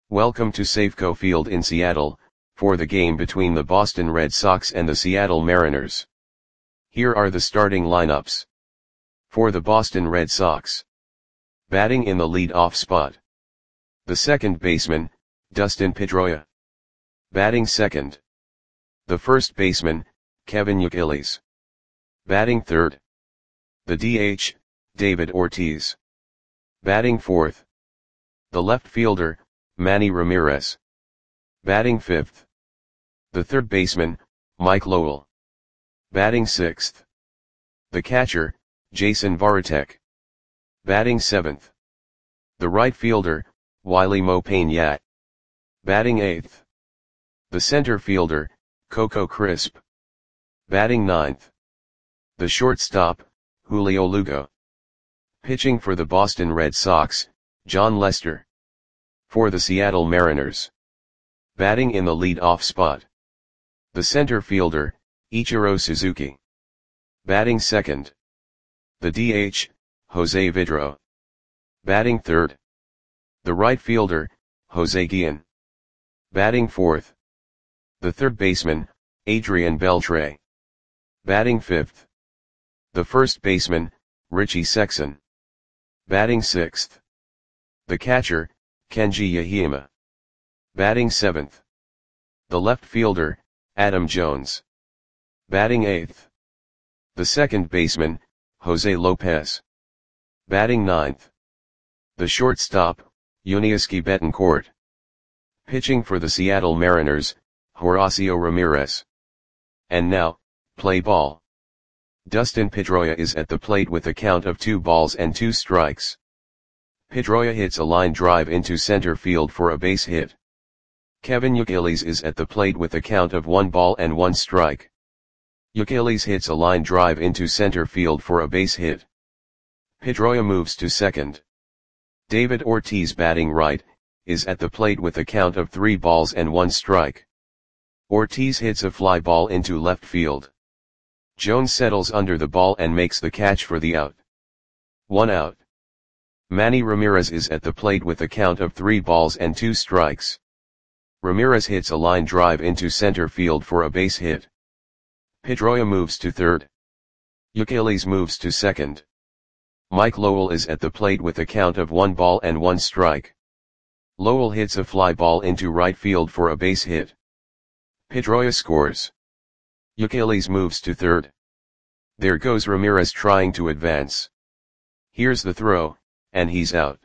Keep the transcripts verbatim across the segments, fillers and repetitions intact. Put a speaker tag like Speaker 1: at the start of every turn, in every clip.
Speaker 1: Welcome to Safeco Field in Seattle, for the game between the Boston Red Sox and the Seattle Mariners. Here are the starting lineups. For the Boston Red Sox. Batting in the lead-off spot. The second baseman, Dustin Pedroia. Batting second. The first baseman, Kevin Youkilis. Batting third. The D H, David Ortiz. Batting fourth. The left fielder, Manny Ramirez. Batting fifth. The third baseman, Mike Lowell. Batting sixth. The catcher, Jason Varitek. Batting seventh. The right fielder, Wily Mo Pena. Batting eighth. The center fielder, Coco Crisp. Batting ninth. The shortstop, Julio Lugo. Pitching for the Boston Red Sox, Jon Lester. For the Seattle Mariners. Batting in the lead-off spot. The center fielder, Ichiro Suzuki. Batting second. The D H, Jose Vidro. Batting third. The right fielder, Jose Guillen. Batting fourth. The third baseman, Adrian Beltre. Batting fifth. The first baseman, Richie Sexson. Batting sixth. The catcher, Kenji Yahima. Batting seventh. The left fielder, Adam Jones. Batting eighth. The second baseman, Jose Lopez. Batting ninth. The shortstop, Yuniesky Betancourt. Pitching for the Seattle Mariners, Horacio Ramirez. And now, play ball. Dustin Pedroia is at the plate with a count of two balls and two strikes. Pedroia hits a line drive into center field for a base hit. Kevin Youkilis is at the plate with a count of one ball and one strike. Youkilis hits a line drive into center field for a base hit. Pedroia moves to second. David Ortiz, batting right, is at the plate with a count of three balls and one strike. Ortiz hits a fly ball into left field. Jones settles under the ball and makes the catch for the out. One out. Manny Ramirez is at the plate with a count of three balls and two strikes. Ramirez hits a line drive into center field for a base hit. Pedroia moves to third. Youkilis moves to second. Mike Lowell is at the plate with a count of one ball and one strike. Lowell hits a fly ball into right field for a base hit. Pedroia scores. Youkilis moves to third. There goes Ramirez trying to advance. Here's the throw, and he's out.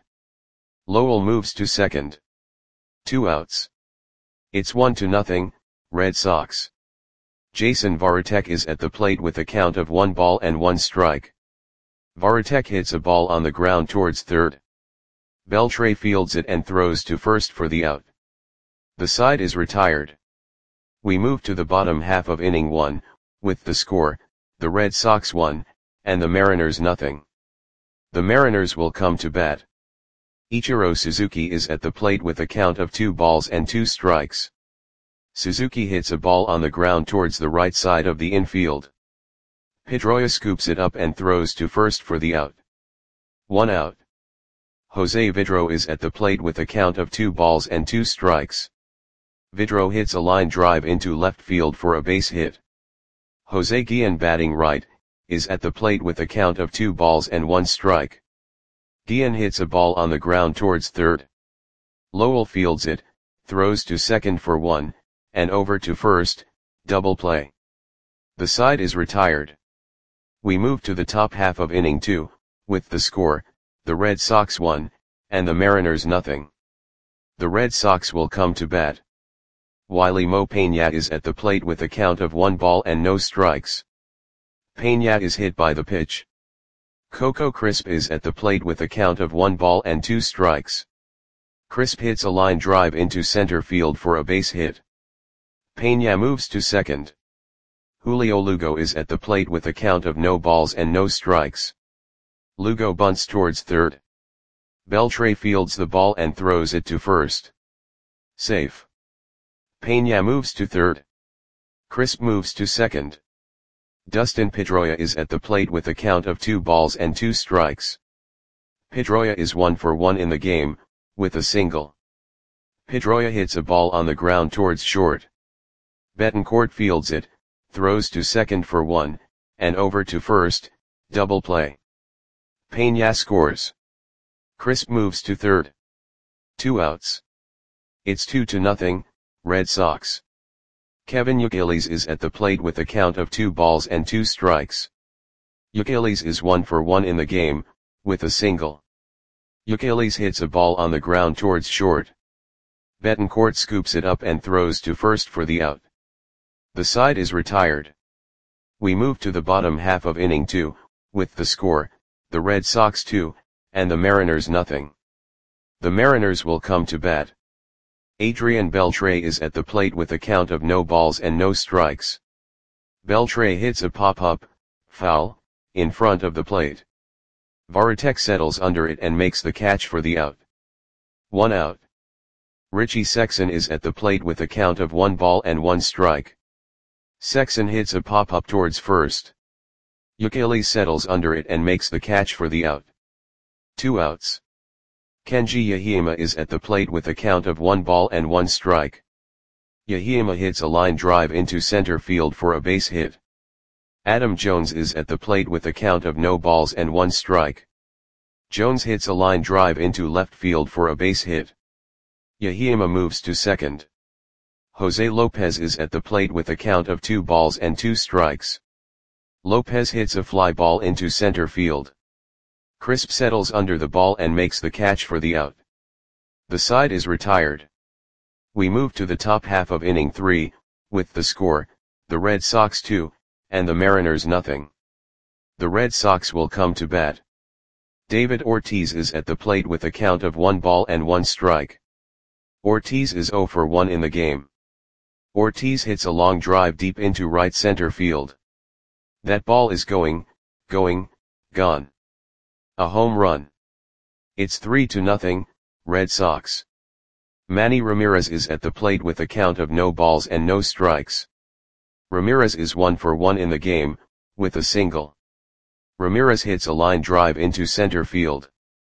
Speaker 1: Lowell moves to second. Two outs. It's one to nothing, Red Sox. Jason Varitek is at the plate with a count of one ball and one strike. Varitek hits a ball on the ground towards third. Beltre fields it and throws to first for the out. The side is retired. We move to the bottom half of inning one, with the score, the Red Sox one, and the Mariners nothing. The Mariners will come to bat. Ichiro Suzuki is at the plate with a count of two balls and two strikes. Suzuki hits a ball on the ground towards the right side of the infield. Pedroia scoops it up and throws to first for the out. One out. Jose Vidro is at the plate with a count of two balls and two strikes. Vidro hits a line drive into left field for a base hit. Jose Guillen, batting right, is at the plate with a count of two balls and one strike. Guillen hits a ball on the ground towards third. Lowell fields it, throws to second for one, and over to first, double play. The side is retired. We move to the top half of inning two, with the score, the Red Sox one, and the Mariners nothing. The Red Sox will come to bat. Wily Mo Pena is at the plate with a count of one ball and no strikes. Pena is hit by the pitch. Coco Crisp is at the plate with a count of one ball and two strikes. Crisp hits a line drive into center field for a base hit. Pena moves to second. Julio Lugo is at the plate with a count of no balls and no strikes. Lugo bunts towards third. Beltre fields the ball and throws it to first. Safe. Pena moves to third. Crisp moves to second. Dustin Pedroia is at the plate with a count of two balls and two strikes. Pedroia is one for one in the game, with a single. Pedroia hits a ball on the ground towards short. Betancourt fields it, throws to second for one, and over to first, double play. Peña scores. Crisp moves to third. Two outs. It's two to nothing, Red Sox. Kevin Youkilis is at the plate with a count of two balls and two strikes. Youkilis is one for one in the game, with a single. Youkilis hits a ball on the ground towards short. Betancourt scoops it up and throws to first for the out. The side is retired. We move to the bottom half of inning two, with the score, the Red Sox two, and the Mariners nothing. The Mariners will come to bat. Adrian Beltre is at the plate with a count of no balls and no strikes. Beltre hits a pop-up, foul, in front of the plate. Varitek settles under it and makes the catch for the out. One out. Richie Sexson is at the plate with a count of one ball and one strike. Sexson hits a pop-up towards first. Youkilis settles under it and makes the catch for the out. Two outs. Kenji Yahima is at the plate with a count of one ball and one strike. Yahima hits a line drive into center field for a base hit. Adam Jones is at the plate with a count of no balls and one strike. Jones hits a line drive into left field for a base hit. Yahima moves to second. Jose Lopez is at the plate with a count of two balls and two strikes. Lopez hits a fly ball into center field. Crisp settles under the ball and makes the catch for the out. The side is retired. We move to the top half of inning three, with the score, the Red Sox two, and the Mariners nothing. The Red Sox will come to bat. David Ortiz is at the plate with a count of one ball and one strike. Ortiz is zero for one in the game. Ortiz hits a long drive deep into right center field. That ball is going, going, gone. A home run. It's three to nothing, Red Sox. Manny Ramirez is at the plate with a count of no balls and no strikes. Ramirez is one for one in the game, with a single. Ramirez hits a line drive into center field.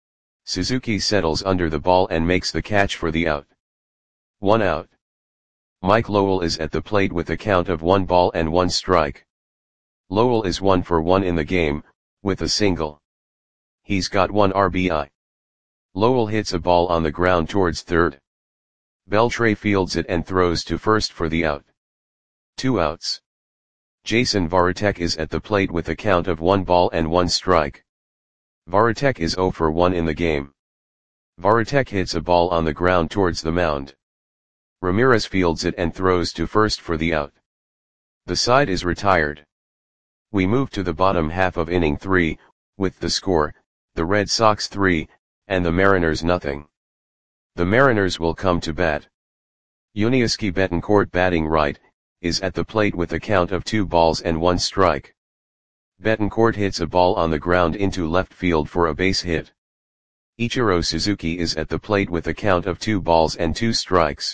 Speaker 1: Suzuki settles under the ball and makes the catch for the out. One out. Mike Lowell is at the plate with a count of one ball and one strike. Lowell is one for one in the game, with a single. He's got one R B I. Lowell hits a ball on the ground towards third. Beltre fields it and throws to first for the out. Two outs. Jason Varitek is at the plate with a count of one ball and one strike. Varitek is zero for one in the game. Varitek hits a ball on the ground towards the mound. Ramirez fields it and throws to first for the out. The side is retired. We move to the bottom half of inning three, with the score, the Red Sox three, and the Mariners nothing. The Mariners will come to bat. Yuniesky Betancourt, batting right, is at the plate with a count of two balls and one strike. Betancourt hits a ball on the ground into left field for a base hit. Ichiro Suzuki is at the plate with a count of two balls and two strikes.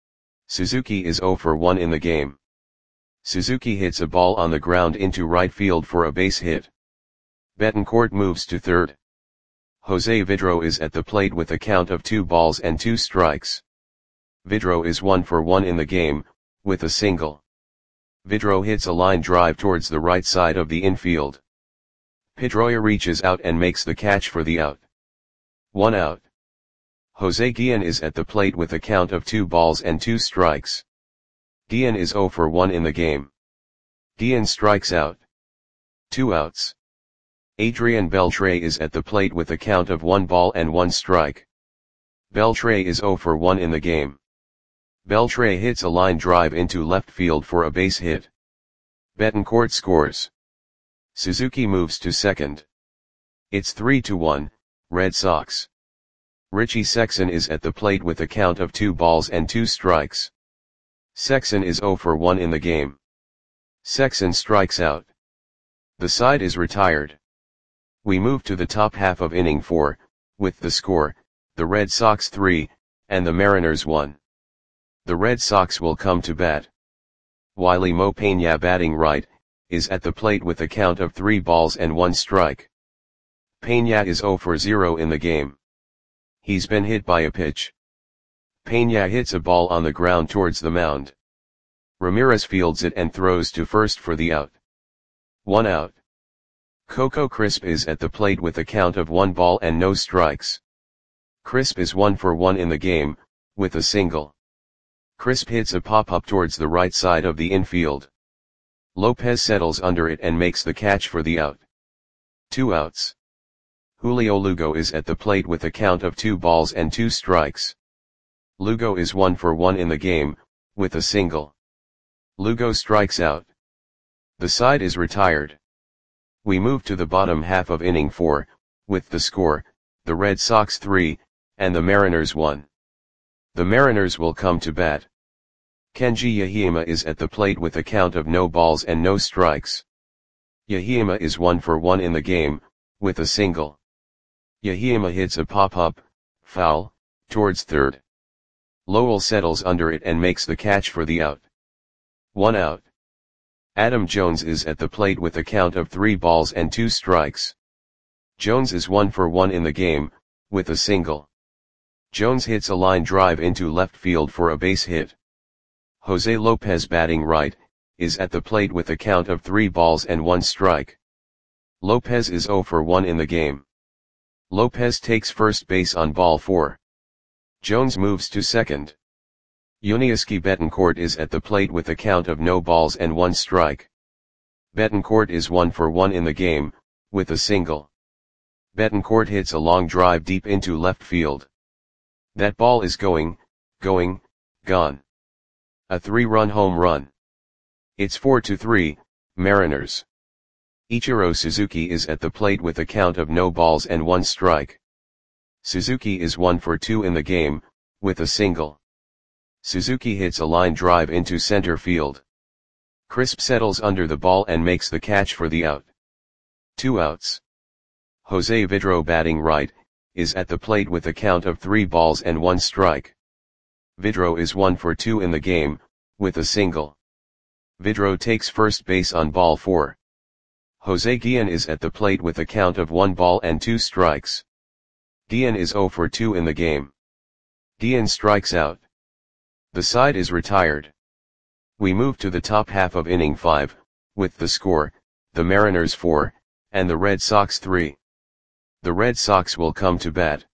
Speaker 1: Suzuki is zero for one in the game. Suzuki hits a ball on the ground into right field for a base hit. Betancourt moves to third. Jose Vidro is at the plate with a count of two balls and two strikes. Vidro is one for one in the game, with a single. Vidro hits a line drive towards the right side of the infield. Pedroia reaches out and makes the catch for the out. One out. Jose Guillen is at the plate with a count of two balls and two strikes. Guillen is zero for one in the game. Guillen strikes out. Two outs. Adrian Beltre is at the plate with a count of one ball and one strike. Beltre is zero for one in the game. Beltre hits a line drive into left field for a base hit. Betancourt scores. Suzuki moves to second. It's three to one, Red Sox. Richie Sexson is at the plate with a count of two balls and two strikes. Sexson is zero for one in the game. Sexson strikes out. The side is retired. We move to the top half of inning four, with the score, the Red Sox three, and the Mariners one. The Red Sox will come to bat. Wiley Mo Peña, batting right, is at the plate with a count of three balls and one strike. Peña is zero for zero in the game. He's been hit by a pitch. Peña hits a ball on the ground towards the mound. Ramirez fields it and throws to first for the out. One out. Coco Crisp is at the plate with a count of one ball and no strikes. Crisp is one for one in the game, with a single. Crisp hits a pop-up towards the right side of the infield. Lopez settles under it and makes the catch for the out. Two outs. Julio Lugo is at the plate with a count of two balls and two strikes. Lugo is one for one in the game, with a single. Lugo strikes out. The side is retired. We move to the bottom half of inning four, with the score, the Red Sox three, and the Mariners one. The Mariners will come to bat. Kenji Yahima is at the plate with a count of no balls and no strikes. Yahima is one for one in the game, with a single. Yahima hits a pop-up, foul, towards third. Lowell settles under it and makes the catch for the out. One out. Adam Jones is at the plate with a count of three balls and two strikes. Jones is one for one in the game, with a single. Jones hits a line drive into left field for a base hit. Jose Lopez, batting right, is at the plate with a count of three balls and one strike. Lopez is zero for one in the game. Lopez takes first base on ball four. Jones moves to second. Yuniesky Betancourt is at the plate with a count of no balls and one strike. Betancourt is one for one in the game, with a single. Betancourt hits a long drive deep into left field. That ball is going, going, gone. A three-run home run. It's four to three, Mariners. Ichiro Suzuki is at the plate with a count of no balls and one strike. Suzuki is one for two in the game, with a single. Suzuki hits a line drive into center field. Crisp settles under the ball and makes the catch for the out. Two outs. Jose Vidro, batting right, is at the plate with a count of three balls and one strike. Vidro is one for two in the game, with a single. Vidro takes first base on ball four. Jose Guillen is at the plate with a count of one ball and two strikes. Guillen is zero for two in the game. Guillen strikes out. The side is retired. We move to the top half of inning five, with the score, the Mariners four, and the Red Sox three. The Red Sox will come to bat.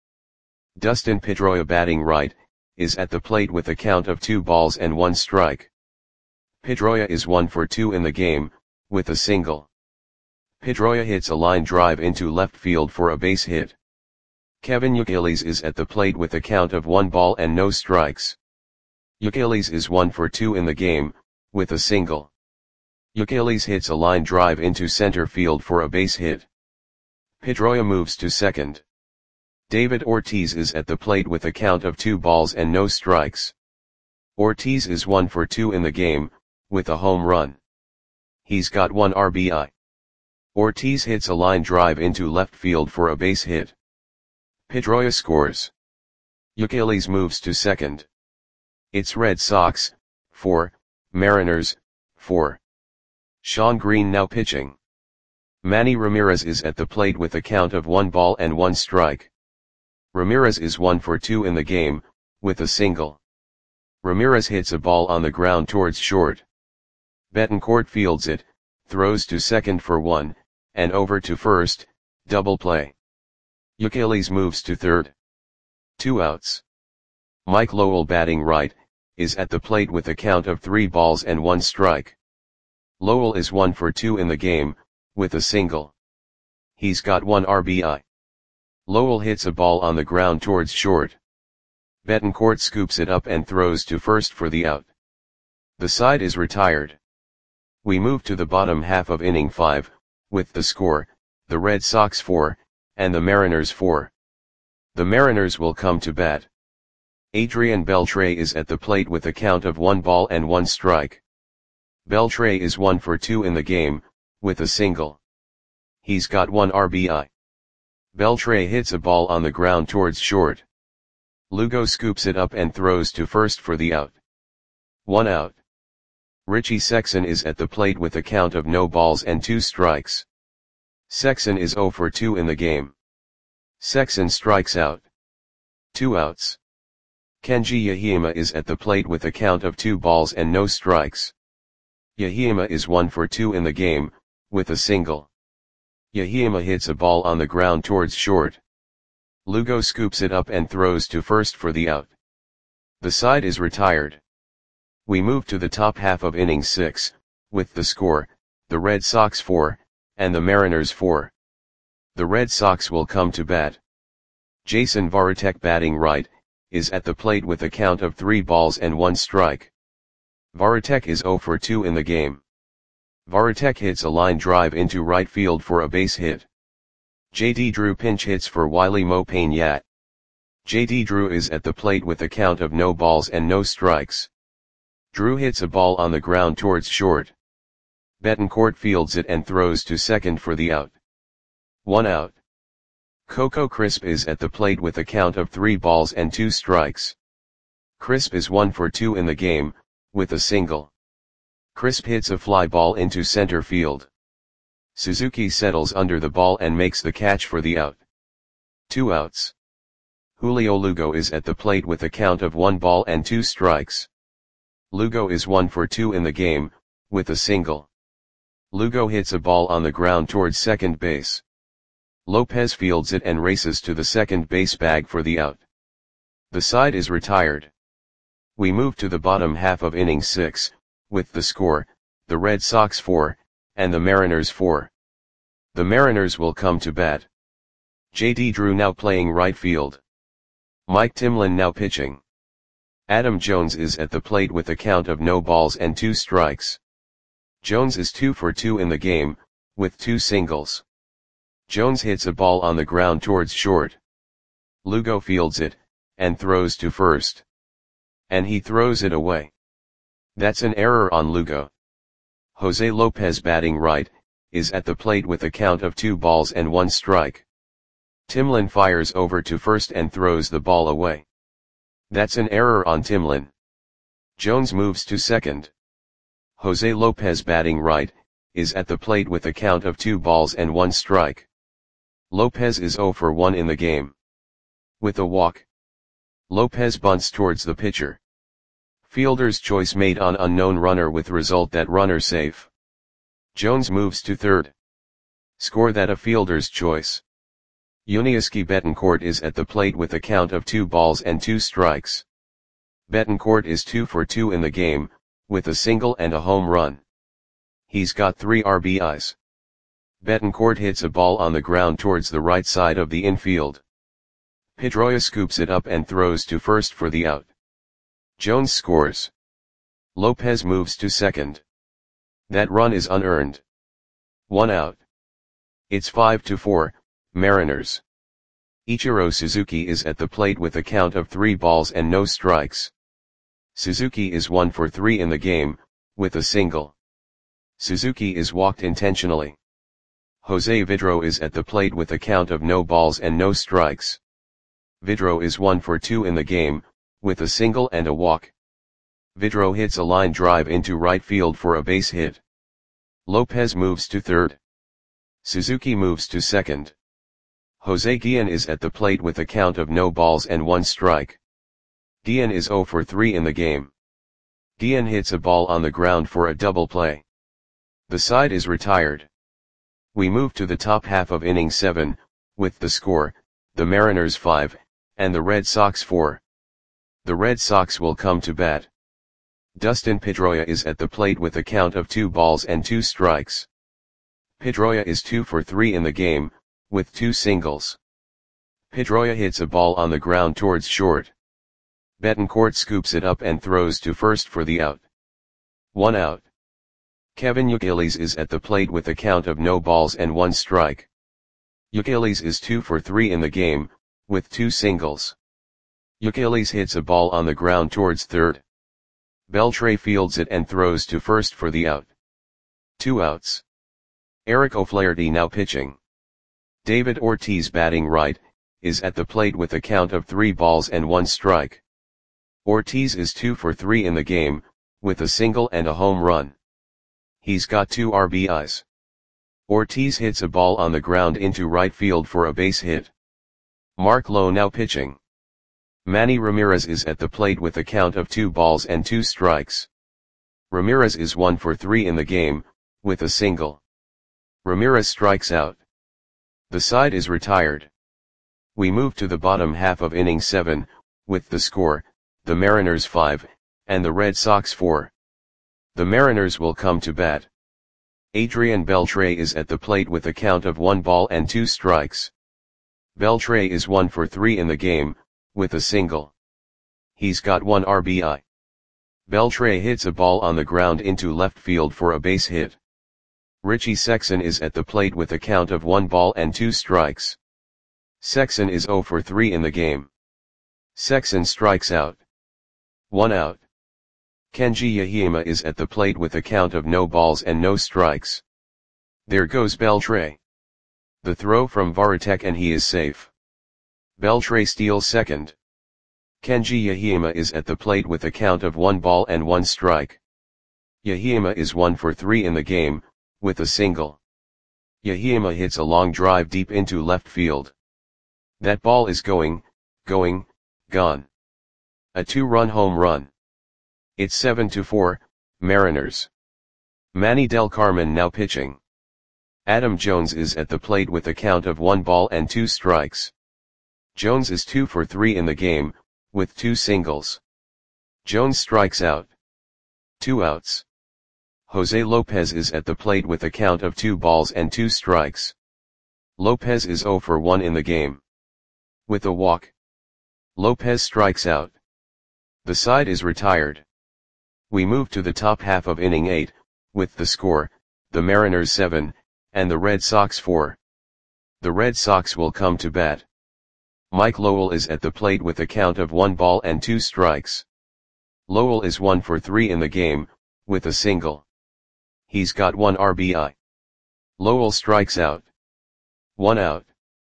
Speaker 1: Dustin Pedroia, batting right, is at the plate with a count of two balls and one strike. Pedroia is one for two in the game, with a single. Pedroia hits a line drive into left field for a base hit. Kevin Youkilis is at the plate with a count of one ball and no strikes. Youkilis is one for two in the game, with a single. Youkilis hits a line drive into center field for a base hit. Pedroia moves to second. David Ortiz is at the plate with a count of two balls and no strikes. Ortiz is one for two in the game, with a home run. He's got one R B I. Ortiz hits a line drive into left field for a base hit. Pedroia scores. Youkilis moves to second. It's Red Sox, four, Mariners, four. Sean Green now pitching. Manny Ramirez is at the plate with a count of one ball and one strike. Ramirez is one for two in the game, with a single. Ramirez hits a ball on the ground towards short. Betancourt fields it, throws to second for one, and over to first, double play. Youkilis moves to third. Two outs. Mike Lowell, batting right, is at the plate with a count of three balls and one strike. Lowell is one for two in the game, with a single. He's got one R B I. Lowell hits a ball on the ground towards short. Betancourt scoops it up and throws to first for the out. The side is retired. We move to the bottom half of inning five, with the score, the Red Sox four, and the Mariners four. The Mariners will come to bat. Adrian Beltre is at the plate with a count of one ball and one strike. Beltre is one for two in the game, with a single. He's got one R B I. Beltre hits a ball on the ground towards short. Lugo scoops it up and throws to first for the out. One out. Richie Sexson is at the plate with a count of no balls and two strikes. Sexson is zero for two in the game. Sexson strikes out. Two outs. Kenji Yahima is at the plate with a count of two balls and no strikes. Yahima is one for two in the game, with a single. Yahima hits a ball on the ground towards short. Lugo scoops it up and throws to first for the out. The side is retired. We move to the top half of inning six, with the score, the Red Sox four, and the Mariners four. The Red Sox will come to bat. Jason Varitek, batting right, is at the plate with a count of three balls and one strike. Varitek is zero for two in the game. Varitek hits a line drive into right field for a base hit. J D Drew pinch hits for Wiley Mo Pena. J D Drew is at the plate with a count of no balls and no strikes. Drew hits a ball on the ground towards short. Betancourt fields it and throws to second for the out. One out. Coco Crisp is at the plate with a count of three balls and two strikes. Crisp is one for two in the game, with a single. Crisp hits a fly ball into center field. Suzuki settles under the ball and makes the catch for the out. Two outs. Julio Lugo is at the plate with a count of one ball and two strikes. Lugo is one for two in the game, with a single. Lugo hits a ball on the ground towards second base. Lopez fields it and races to the second base bag for the out. The side is retired. We move to the bottom half of inning six, with the score, the Red Sox four, and the Mariners four. The Mariners will come to bat. J D Drew now playing right field. Mike Timlin now pitching. Adam Jones is at the plate with a count of no balls and two strikes. Jones is two for two in the game, with two singles. Jones hits a ball on the ground towards short. Lugo fields it, and throws to first. And he throws it away. That's an error on Lugo. Jose Lopez, batting right, is at the plate with a count of two balls and one strike. Timlin fires over to first and throws the ball away. That's an error on Timlin. Jones moves to second. Jose Lopez, batting right, is at the plate with a count of two balls and one strike. Lopez is zero for one in the game. With a walk. Lopez bunts towards the pitcher. Fielder's choice made on unknown runner with result that runner safe. Jones moves to third. Score that a fielder's choice. Yuniesky Betancourt is at the plate with a count of two balls and two strikes. Betancourt is two for two in the game, with a single and a home run. He's got three R B Is. Betancourt hits a ball on the ground towards the right side of the infield. Pedroia scoops it up and throws to first for the out. Jones scores. Lopez moves to second. That run is unearned. One out. It's five to four, Mariners. Ichiro Suzuki is at the plate with a count of three balls and no strikes. Suzuki is one for three in the game, with a single. Suzuki is walked intentionally. Jose Vidro is at the plate with a count of no balls and no strikes. Vidro is one for two in the game, with a single and a walk. Vidro hits a line drive into right field for a base hit. Lopez moves to third. Suzuki moves to second. Jose Guillen is at the plate with a count of no balls and one strike. Guillen is zero for three in the game. Guillen hits a ball on the ground for a double play. The side is retired. We move to the top half of inning seven, with the score, the Mariners five, and the Red Sox four. The Red Sox will come to bat. Dustin Pedroia is at the plate with a count of two balls and two strikes. Pedroia is two for three in the game, with two singles. Pedroia hits a ball on the ground towards short. Betancourt scoops it up and throws to first for the out. One out. Kevin Youkilis is at the plate with a count of no balls and one strike. Youkilis is two for three in the game, with two singles. Youkilis hits a ball on the ground towards third. Beltre fields it and throws to first for the out. Two outs. Eric O'Flaherty now pitching. David Ortiz, batting right, is at the plate with a count of three balls and one strike. Ortiz is two for three in the game, with a single and a home run. He's got two R B Is. Ortiz hits a ball on the ground into right field for a base hit. Mark Lowe now pitching. Manny Ramirez is at the plate with a count of two balls and two strikes. Ramirez is one for three in the game, with a single. Ramirez strikes out. The side is retired. We move to the bottom half of inning seven, with the score, the Mariners five, and the Red Sox four. The Mariners will come to bat. Adrian Beltre is at the plate with a count of one ball and two strikes. Beltre is one for three in the game, with a single. He's got one R B I. Beltre hits a ball on the ground into left field for a base hit. Richie Sexson is at the plate with a count of one ball and two strikes. Sexson is zero for three in the game. Sexson strikes out. One out. Kenji Yahima is at the plate with a count of no balls and no strikes. There goes Beltre. The throw from Varitek and he is safe. Beltre steals second. Kenji Yahima is at the plate with a count of one ball and one strike. Yahima is one for three in the game, with a single. Yahima hits a long drive deep into left field. That ball is going, going, gone. A two-run home run. It's seven to four, Mariners. Manny Del Carmen now pitching. Adam Jones is at the plate with a count of one ball and two strikes. Jones is two for three in the game, with two singles. Jones strikes out. Two outs. Jose Lopez is at the plate with a count of two balls and two strikes. Lopez is zero for one in the game. With a walk. Lopez strikes out. The side is retired. We move to the top half of inning eight, with the score, the Mariners seven, and the Red Sox four. The Red Sox will come to bat. Mike Lowell is at the plate with a count of one ball and two strikes. Lowell is one for three in the game, with a single. He's got one R B I. Lowell strikes out. One out.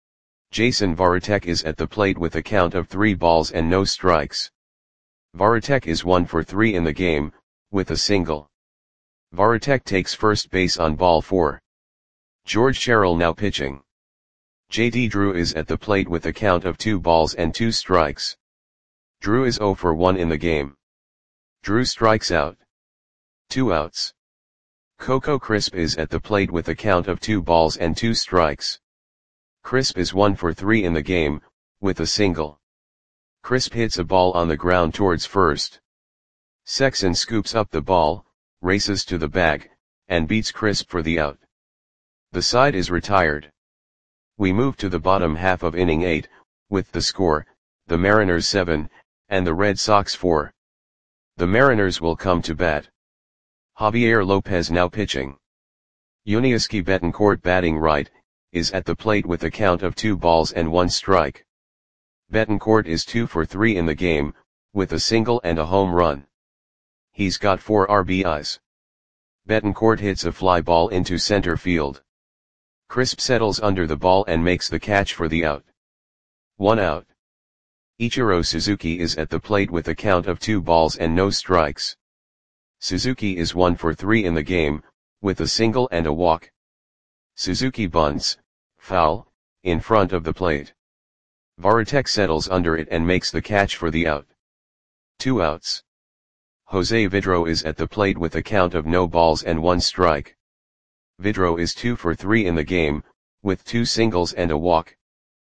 Speaker 1: Jason Varitek is at the plate with a count of three balls and no strikes. Varitek is one for three in the game, with a single. Varitek takes first base on ball four. George Sherrill now pitching. J D Drew is at the plate with a count of two balls and two strikes. Drew is zero for one in the game. Drew strikes out. Two outs. Coco Crisp is at the plate with a count of two balls and two strikes. Crisp is one for three in the game, with a single. Crisp hits a ball on the ground towards first. Sexson scoops up the ball, races to the bag, and beats Crisp for the out. The side is retired. We move to the bottom half of inning eight, with the score, the Mariners seven, and the Red Sox four. The Mariners will come to bat. Javier Lopez now pitching. Yuniesky Betancourt batting right, is at the plate with a count of two balls and one strike. Betancourt is two for three in the game, with a single and a home run. He's got four R B Is. Betancourt hits a fly ball into center field. Crisp settles under the ball and makes the catch for the out. One out. Ichiro Suzuki is at the plate with a count of two balls and no strikes. Suzuki is one for three in the game, with a single and a walk. Suzuki bunts, foul, in front of the plate. Varitek settles under it and makes the catch for the out. Two outs. Jose Vidro is at the plate with a count of no balls and one strike. Vidro is two for three in the game, with two singles and a walk.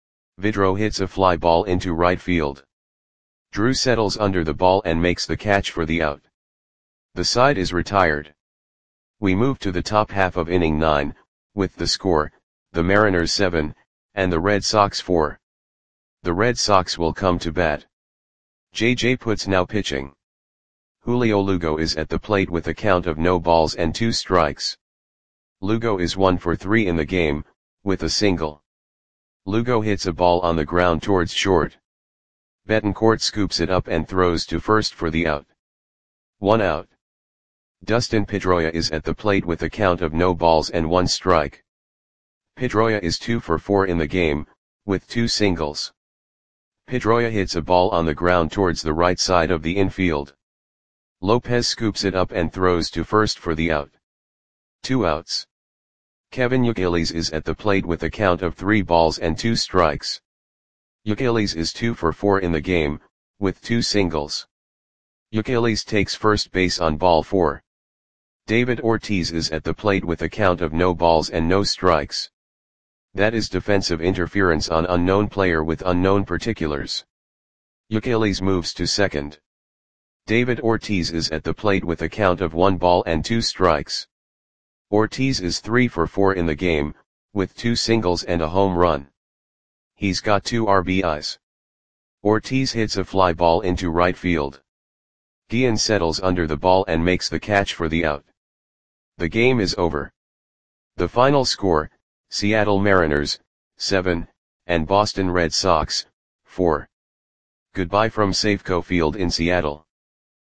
Speaker 1: Vidro hits a fly ball into right field. Drew settles under the ball and makes the catch for the out. The side is retired. We move to the top half of inning nine, with the score, the Mariners seven, and the Red Sox four. The Red Sox will come to bat. J J Putz now pitching. Julio Lugo is at the plate with a count of no balls and two strikes. Lugo is one for three in the game, with a single. Lugo hits a ball on the ground towards short. Betancourt scoops it up and throws to first for the out. One out. Dustin Pedroia is at the plate with a count of no balls and one strike. Pedroia is two for four in the game, with two singles. Pedroia hits a ball on the ground towards the right side of the infield. Lopez scoops it up and throws to first for the out. Two outs. Kevin Youkilis is at the plate with a count of three balls and two strikes. Youkilis is two for four in the game, with two singles. Youkilis takes first base on ball four. David Ortiz is at the plate with a count of no balls and no strikes. That is defensive interference on unknown player with unknown particulars. Youkilis moves to second. David Ortiz is at the plate with a count of one ball and two strikes. Ortiz is three for four in the game, with two singles and a home run. He's got two R B Is. Ortiz hits a fly ball into right field. Guillen settles under the ball and makes the catch for the out. The game is over. The final score, Seattle Mariners, seven, and Boston Red Sox, four. Goodbye from Safeco Field in Seattle.